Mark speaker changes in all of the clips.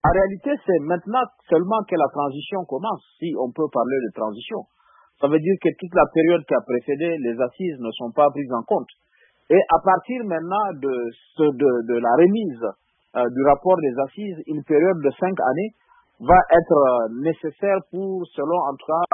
Speaker 1: En réalité, c'est maintenant seulement que la transition commence, si on peut parler de transition. Ça veut dire que toute la période qui a précédé les assises ne sont pas prises en compte. Et à partir maintenant de la remise du rapport des assises, une période de 5 années va être nécessaire pour, selon en tout cas,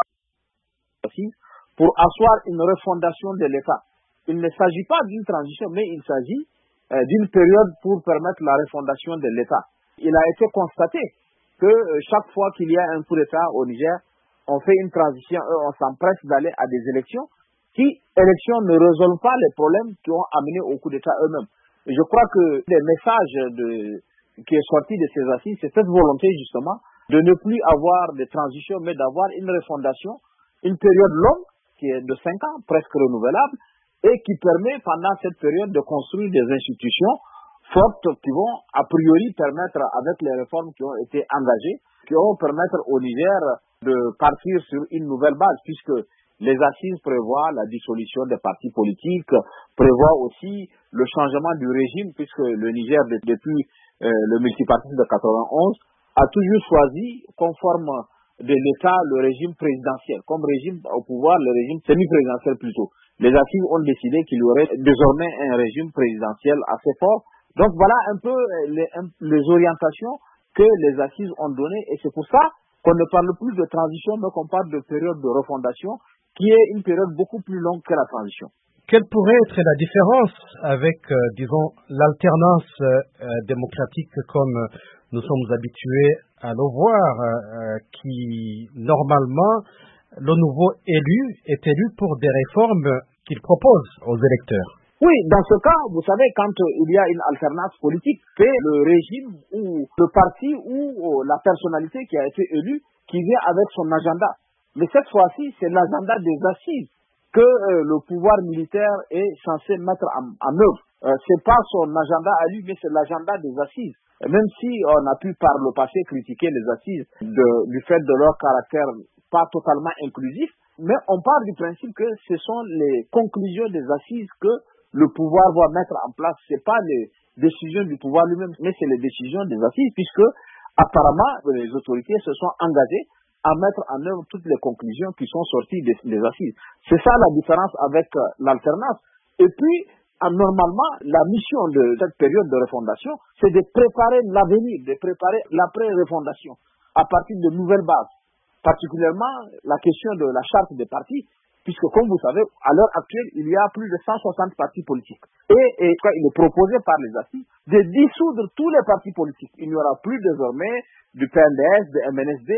Speaker 1: pour asseoir une refondation de l'État. Il ne s'agit pas d'une transition, mais il s'agit d'une période pour permettre la refondation de l'État. Il a été constaté que chaque fois qu'il y a un coup d'État au Niger, on fait une transition, on s'empresse d'aller à des élections qui, élections, ne résolvent pas les problèmes qui ont amené au coup d'État eux-mêmes. Et je crois que le message qui est sorti de ces assises, c'est cette volonté justement de ne plus avoir de transition, mais d'avoir une refondation, une période longue, qui est de 5 ans, presque renouvelable, et qui permet pendant cette période de construire des institutions fortes qui vont a priori permettre, avec les réformes qui ont été engagées, qui vont permettre au Niger de partir sur une nouvelle base, puisque les assises prévoient la dissolution des partis politiques, prévoient aussi le changement du régime, puisque le Niger, depuis le multipartisme de 91, a toujours choisi, conforme de l'État, le régime présidentiel. Comme régime au pouvoir, le régime semi-présidentiel plutôt. Les assises ont décidé qu'il y aurait désormais un régime présidentiel assez fort. Donc voilà un peu les orientations que les assises ont données, et c'est pour ça qu'on ne parle plus de transition, mais qu'on parle de période de refondation, qui est une période beaucoup plus longue que la transition.
Speaker 2: Quelle pourrait être la différence avec, disons, l'alternance démocratique comme nous sommes habitués à le voir, qui, normalement, le nouveau élu est élu pour des réformes qu'il propose aux électeurs?
Speaker 1: Oui, dans ce cas, vous savez, quand il y a une alternance politique, c'est le régime ou le parti ou la personnalité qui a été élue qui vient avec son agenda. Mais cette fois-ci, c'est l'agenda des assises que le pouvoir militaire est censé mettre en œuvre. C'est pas son agenda à lui, mais c'est l'agenda des assises. Et même si on a pu par le passé critiquer les assises du fait de leur caractère pas totalement inclusif, mais on part du principe que ce sont les conclusions des assises que le pouvoir va mettre en place. C'est pas les décisions du pouvoir lui-même, mais c'est les décisions des assises, puisque apparemment les autorités se sont engagées à mettre en œuvre toutes les conclusions qui sont sorties des assises. C'est ça la différence avec l'alternance. Et puis, normalement, la mission de cette période de refondation, c'est de préparer l'avenir, de préparer l'après-refondation à partir de nouvelles bases. Particulièrement la question de la charte des partis, puisque comme vous savez, à l'heure actuelle, il y a plus de 160 partis politiques. Et il est proposé par les assises de dissoudre tous les partis politiques. Il n'y aura plus désormais du PNDS, de MNSD,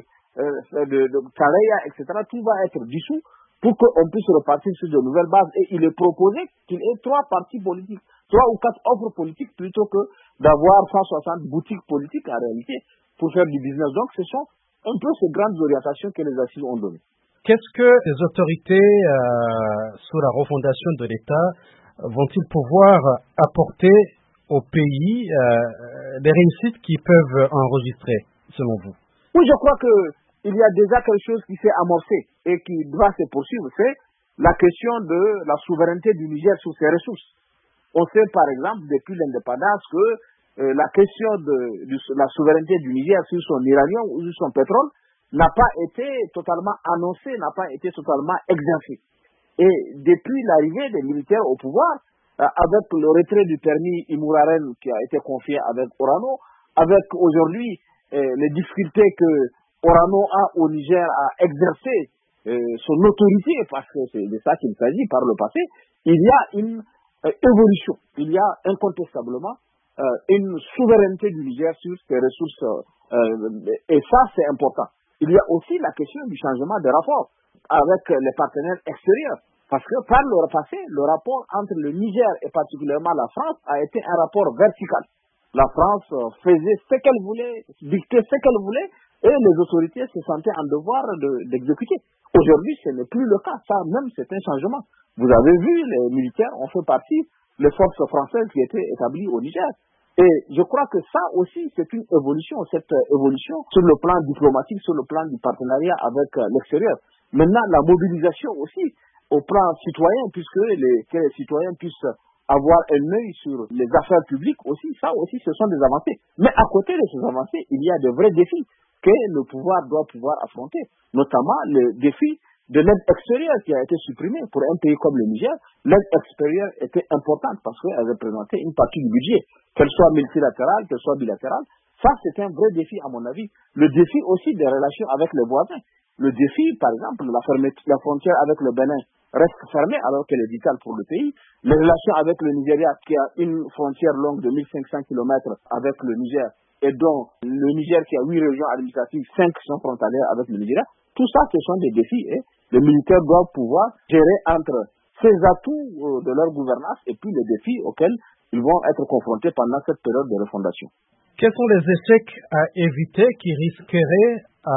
Speaker 1: de Kareya, etc. Tout va être dissous pour qu'on puisse repartir sur de nouvelles bases. Et il est proposé qu'il y ait 3 partis politiques, 3 ou 4 offres politiques, plutôt que d'avoir 160 boutiques politiques en réalité pour faire du business. Donc ce sont un peu ces grandes orientations que les assises ont données.
Speaker 2: Qu'est-ce que les autorités sous la refondation de l'État vont-ils pouvoir apporter au pays, les réussites qu'ils peuvent enregistrer, selon vous?
Speaker 1: Oui, je crois qu'il y a déjà quelque chose qui s'est amorcé et qui doit se poursuivre, c'est la question de la souveraineté du Niger sur ses ressources. On sait par exemple depuis l'indépendance que la question de la souveraineté du Niger sur son uranium ou sur son pétrole n'a pas été totalement annoncée, n'a pas été totalement exercée. Et depuis l'arrivée des militaires au pouvoir, avec le retrait du permis Imouraren qui a été confié avec Orano, avec aujourd'hui les difficultés que Orano a au Niger à exercer son autorité, parce que c'est de ça qu'il s'agit par le passé, il y a une évolution, il y a incontestablement une souveraineté du Niger sur ses ressources, et ça c'est important. Il y a aussi la question du changement de rapport avec les partenaires extérieurs. Parce que par le passé, le rapport entre le Niger et particulièrement la France a été un rapport vertical. La France faisait ce qu'elle voulait, dictait ce qu'elle voulait, et les autorités se sentaient en devoir d'exécuter. Aujourd'hui, ce n'est plus le cas. Ça même, c'est un changement. Vous avez vu, les militaires ont fait partie des forces françaises qui étaient établies au Niger. Et je crois que ça aussi, c'est une évolution, cette évolution sur le plan diplomatique, sur le plan du partenariat avec l'extérieur. Maintenant, la mobilisation aussi au plan citoyen, puisque que les citoyens puissent avoir un œil sur les affaires publiques aussi, ça aussi ce sont des avancées. Mais à côté de ces avancées, il y a de vrais défis que le pouvoir doit pouvoir affronter, notamment le défi de l'aide extérieure qui a été supprimée. Pour un pays comme le Niger, l'aide extérieure était importante parce qu'elle représentait une partie du budget, qu'elle soit multilatérale, qu'elle soit bilatérale. Ça, c'est un vrai défi à mon avis. Le défi aussi des relations avec les voisins. Le défi, par exemple, la frontière avec le Bénin reste fermée alors qu'elle est vitale pour le pays. Les relations avec le Nigeria, qui a une frontière longue de 1500 km avec le Niger, et dont le Niger qui a 8 régions administratives, 5 sont frontalières avec le Nigeria, tout ça, ce sont des défis et les militaires doivent pouvoir gérer entre ces atouts de leur gouvernance et puis les défis auxquels ils vont être confrontés pendant cette période de refondation.
Speaker 2: Quels sont les échecs à éviter qui risqueraient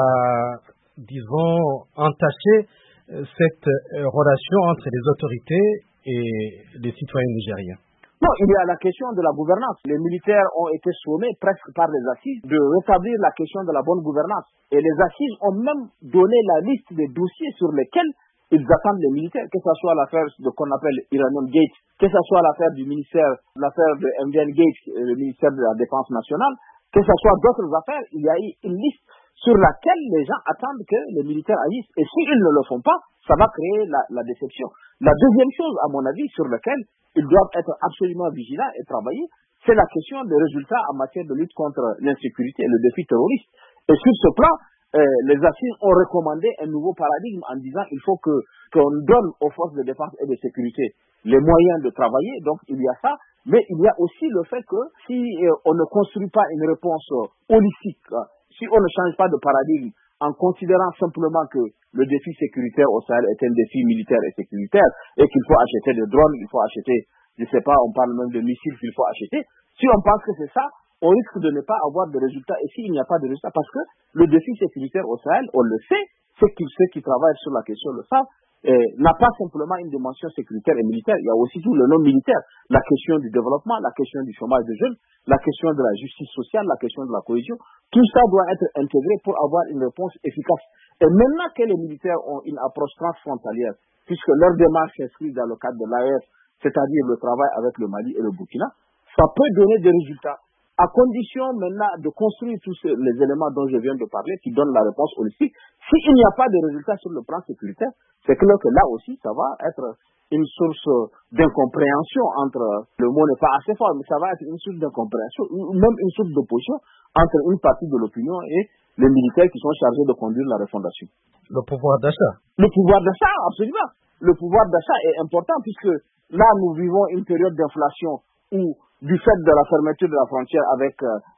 Speaker 2: disons, entacher cette relation entre les autorités et les citoyens nigériens?
Speaker 1: Non, il y a la question de la gouvernance. Les militaires ont été sommés presque par les assises de rétablir la question de la bonne gouvernance. Et les assises ont même donné la liste des dossiers sur lesquels ils attendent les militaires, que ce soit l'affaire de qu'on appelle Iranian Gate, que ce soit l'affaire du ministère, l'affaire de MVN Gate, le ministère de la Défense nationale, que ce soit d'autres affaires, il y a eu une liste sur laquelle les gens attendent que les militaires agissent. Et s'ils ne le font pas, ça va créer la déception. La deuxième chose, à mon avis, sur laquelle ils doivent être absolument vigilants et travailler, c'est la question des résultats en matière de lutte contre l'insécurité et le défi terroriste. Et sur ce plan, les assises ont recommandé un nouveau paradigme en disant qu'il faut qu'on donne aux forces de défense et de sécurité les moyens de travailler. Donc il y a ça, mais il y a aussi le fait que si on ne construit pas une réponse holistique, si on ne change pas de paradigme en considérant simplement que le défi sécuritaire au Sahel est un défi militaire et sécuritaire et qu'il faut acheter des drones, il faut acheter, je ne sais pas, on parle même de missiles qu'il faut acheter. Si on pense que c'est ça, on risque de ne pas avoir de résultats. Et s'il n'y a pas de résultats, parce que le défi sécuritaire au Sahel, on le sait, ceux qui travaillent sur la question le savent, n'a pas simplement une dimension sécuritaire et militaire. Il y a aussi tout le non militaire. La question du développement, la question du chômage des jeunes, la question de la justice sociale, la question de la cohésion. Tout ça doit être intégré pour avoir une réponse efficace. Et maintenant que les militaires ont une approche transfrontalière, puisque leur démarche s'inscrit dans le cadre de l'AES, c'est-à-dire le travail avec le Mali et le Burkina, ça peut donner des résultats. À condition maintenant de construire tous les éléments dont je viens de parler qui donnent la réponse holistique. S'il n'y a pas de résultats sur le plan sécuritaire, c'est clair que là aussi, ça va être une source d'incompréhension entre, le mot n'est pas assez fort, mais ça va être une source d'incompréhension, ou même une source d'opposition entre une partie de l'opinion et les militaires qui sont chargés de conduire la refondation.
Speaker 2: Le pouvoir d'achat.
Speaker 1: Le pouvoir d'achat, absolument. Le pouvoir d'achat est important puisque là, nous vivons une période d'inflation où, du fait de la fermeture de la frontière avec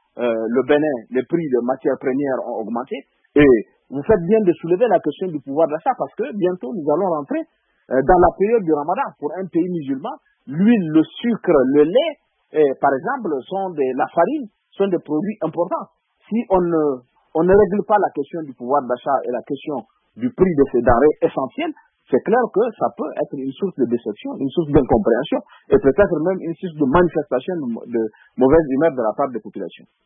Speaker 1: le Bénin, les prix de matières premières ont augmenté. Et vous faites bien de soulever la question du pouvoir d'achat parce que bientôt nous allons rentrer dans la période du Ramadan. Pour un pays musulman, l'huile, le sucre, le lait, par exemple, la farine sont des produits importants. Si on ne règle pas la question du pouvoir d'achat et la question du prix de ces denrées essentielles, c'est clair que ça peut être une source de déception, une source d'incompréhension et peut-être même une source de manifestation de mauvaise humeur de la part des populations.